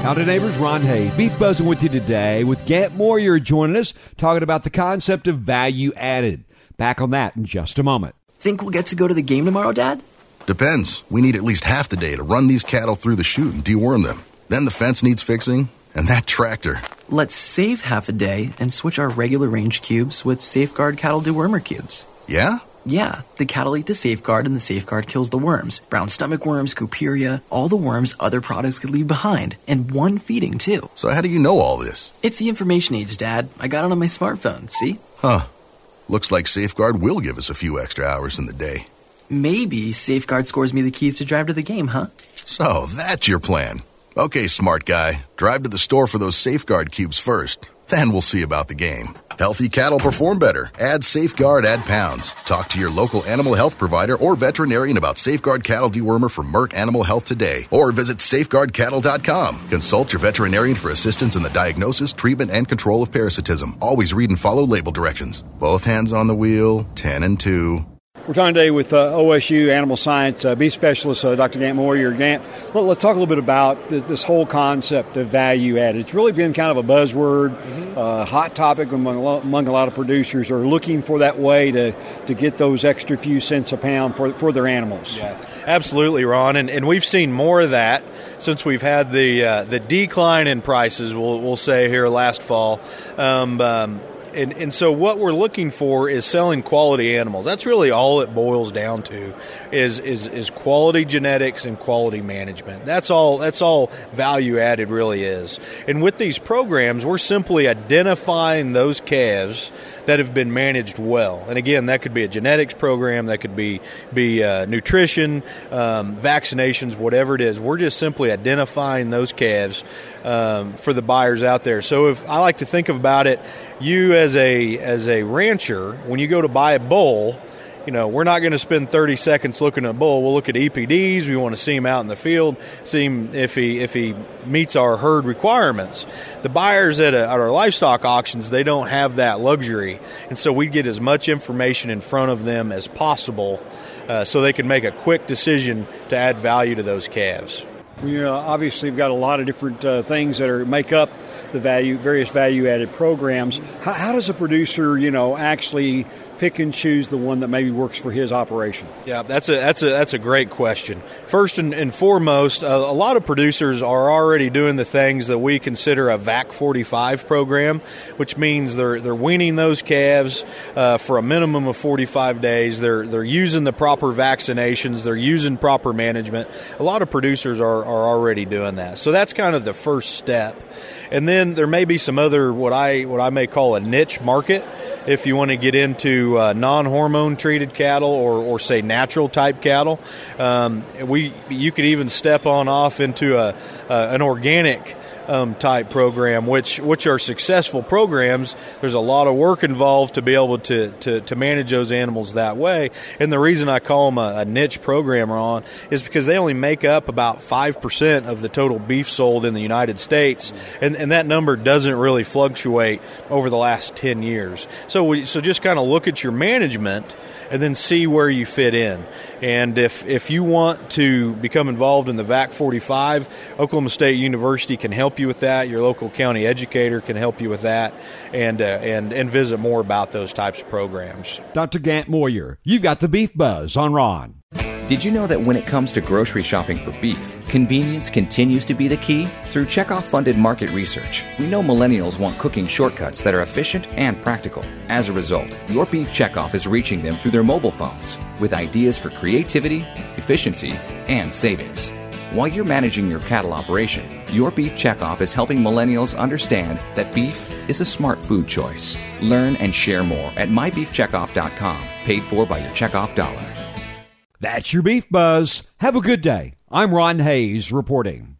Howdy neighbors, Ron Hayes. Beef Buzzing with you today with Gant Moyer joining us, talking about the concept of value added. Back on that in just a moment. Think we'll get to go to the game tomorrow, Dad? Depends. We need at least half the day to run these cattle through the chute and deworm them. Then the fence needs fixing, and that tractor. Let's save half a day and switch our regular range cubes with Safeguard Cattle Dewormer cubes. Yeah? Yeah, the cattle eat the Safeguard and the Safeguard kills the worms. Brown stomach worms, Cuperia, all the worms other products could leave behind. And one feeding, too. So how do you know all this? It's the information age, Dad. I got it on my smartphone, see? Huh. Looks like Safeguard will give us a few extra hours in the day. Maybe Safeguard scores me the keys to drive to the game, huh? So, that's your plan. Okay, smart guy. Drive to the store for those Safeguard cubes first. Then we'll see about the game. Healthy cattle perform better. Add Safeguard, add pounds. Talk to your local animal health provider or veterinarian about Safeguard Cattle Dewormer from Merck Animal Health today. Or visit safeguardcattle.com. Consult your veterinarian for assistance in the diagnosis, treatment, and control of parasitism. Always read and follow label directions. Both hands on the wheel, 10 and 2. We're talking today with OSU animal science beef specialist, Dr. Gant Moyer. Gant, let's talk a little bit about this whole concept of value added. It's really been kind of a buzzword, hot topic among a lot of producers are looking for that way to get those extra few cents a pound for their animals. Yes, absolutely, Ron. And we've seen more of that since we've had the decline in prices, we'll say, here last fall. And so what we're looking for is selling quality animals. That's really all it boils down to is quality genetics and quality management. That's all value added really is. And with these programs, we're simply identifying those calves that have been managed well. And again, that could be a genetics program, that could be nutrition, vaccinations, whatever it is. We're just simply identifying those calves for the buyers out there. So if I like to think about it, you as a rancher, when you go to buy a bull, we're not going to spend 30 seconds looking at a bull. We'll look at EPDs. We want to see him out in the field, see him if he meets our herd requirements. The buyers at our livestock auctions, they don't have that luxury, and so we get as much information in front of them as possible so they can make a quick decision to add value to those calves. We obviously have got a lot of different things that make up the various value-added programs. How does a producer, actually pick and choose the one that maybe works for his operation? Yeah, that's a great question. First and foremost, a lot of producers are already doing the things that we consider a VAC 45 program, which means they're weaning those calves for a minimum of 45 days. They're using the proper vaccinations. They're using proper management. A lot of producers are already doing that. So that's kind of the first step. And then there may be some other what I may call a niche market. If you want to get into non-hormone treated cattle or say natural type cattle, you could even step on off into an organic type program, which are successful programs. There's a lot of work involved to be able to manage those animals that way. And the reason I call them a niche program, Ron, is because they only make up about 5% of the total beef sold in the United States, and that number doesn't really fluctuate over the last 10 years. So just kind of look at your management and then see where you fit in. And if you want to become involved in the VAC 45, Oklahoma State University can help you with that. Your local county educator can help you with that, and visit more about those types of programs. Dr. Gant Moyer, you've got the Beef Buzz on Ron. Did you know that when it comes to grocery shopping for beef, convenience continues to be the key? Through Checkoff-funded market research, we know millennials want cooking shortcuts that are efficient and practical. As a result, Your Beef Checkoff is reaching them through their mobile phones with ideas for creativity, efficiency, and savings. While you're managing your cattle operation, Your Beef Checkoff is helping millennials understand that beef is a smart food choice. Learn and share more at mybeefcheckoff.com, paid for by your checkoff dollar. That's your Beef Buzz. Have a good day. I'm Ron Hayes reporting.